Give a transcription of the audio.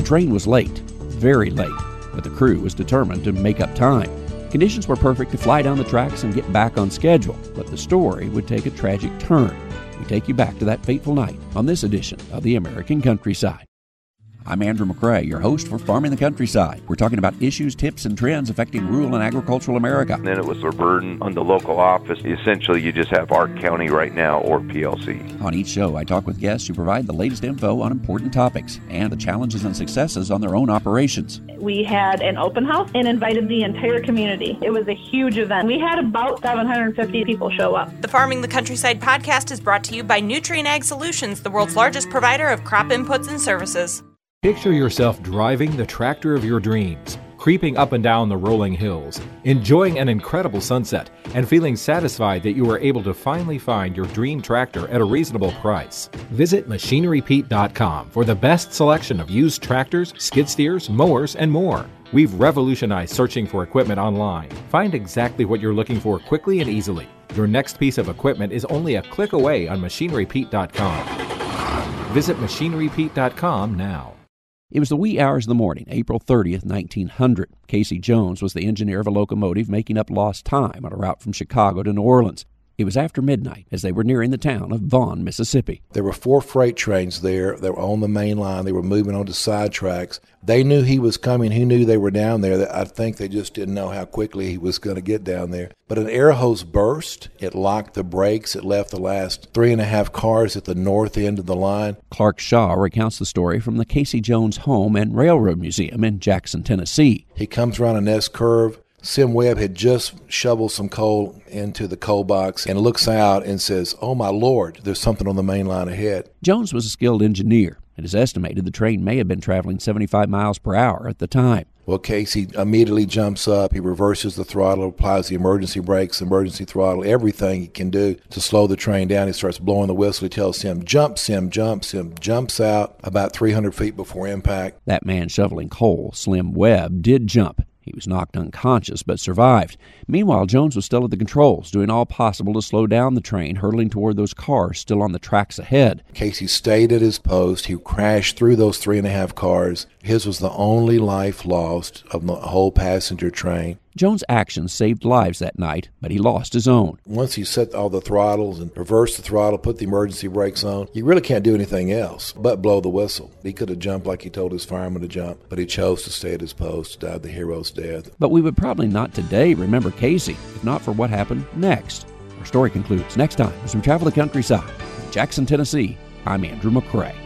train was late, very late, but the crew was determined to make up time. Conditions were perfect to fly down the tracks and get back on schedule, but the story would take a tragic turn. We take you back to that fateful night on this edition of The American Countryside. I'm Andrew McCrae, your host for Farming the Countryside. We're talking about issues, tips, and trends affecting rural and agricultural America. And then it was a burden on the local office. Essentially, you just have Ark County Right Now, or PLC. On each show, I talk with guests who provide the latest info on important topics and the challenges and successes on their own operations. We had an open house and invited the entire community. It was a huge event. We had about 750 people show up. The Farming the Countryside podcast is brought to you by Nutrien Ag Solutions, the world's largest provider of crop inputs and services. Picture yourself driving the tractor of your dreams, creeping up and down the rolling hills, enjoying an incredible sunset, and feeling satisfied that you were able to finally find your dream tractor at a reasonable price. Visit MachineryPete.com for the best selection of used tractors, skid steers, mowers, and more. We've revolutionized searching for equipment online. Find exactly what you're looking for quickly and easily. Your next piece of equipment is only a click away on MachineryPete.com. Visit MachineryPete.com now. It was the wee hours of the morning, April 30th, 1900. Casey Jones was the engineer of a locomotive making up lost time on a route from Chicago to New Orleans. It was after midnight as they were nearing the town of Vaughn, Mississippi. There were 4 freight trains there that were on the main line. They were moving onto side tracks. They knew he was coming. He knew they were down there. I think they just didn't know how quickly he was going to get down there. But an air hose burst. It locked the brakes. It left the last 3.5 cars at the north end of the line. Clark Shaw recounts the story from the Casey Jones Home and Railroad Museum in Jackson, Tennessee. He comes around an S-curve. Sim Webb had just shoveled some coal into the coal box and looks out and says, "Oh, my Lord, there's something on the main line ahead." Jones was a skilled engineer. It is estimated the train may have been traveling 75 miles per hour at the time. Well, Casey immediately jumps up. He reverses the throttle, applies the emergency brakes, emergency throttle, everything he can do to slow the train down. He starts blowing the whistle. He tells Sim, "Jump, Sim, jump." Sim jumps out about 300 feet before impact. That man shoveling coal, Slim Webb, did jump. He was knocked unconscious but survived. Meanwhile, Jones was still at the controls, doing all possible to slow down the train hurtling toward those cars still on the tracks ahead. Casey stayed at his post. He crashed through those 3.5 cars. His was the only life lost of the whole passenger train. Jones' actions saved lives that night, but he lost his own. Once he set all the throttles and reversed the throttle, put the emergency brakes on, you really can't do anything else but blow the whistle. He could have jumped like he told his fireman to jump, but he chose to stay at his post, died the hero's death. But we would probably not today remember Casey, if not for what happened next. Our story concludes next time as we travel the countryside. In Jackson, Tennessee, I'm Andrew McCrae.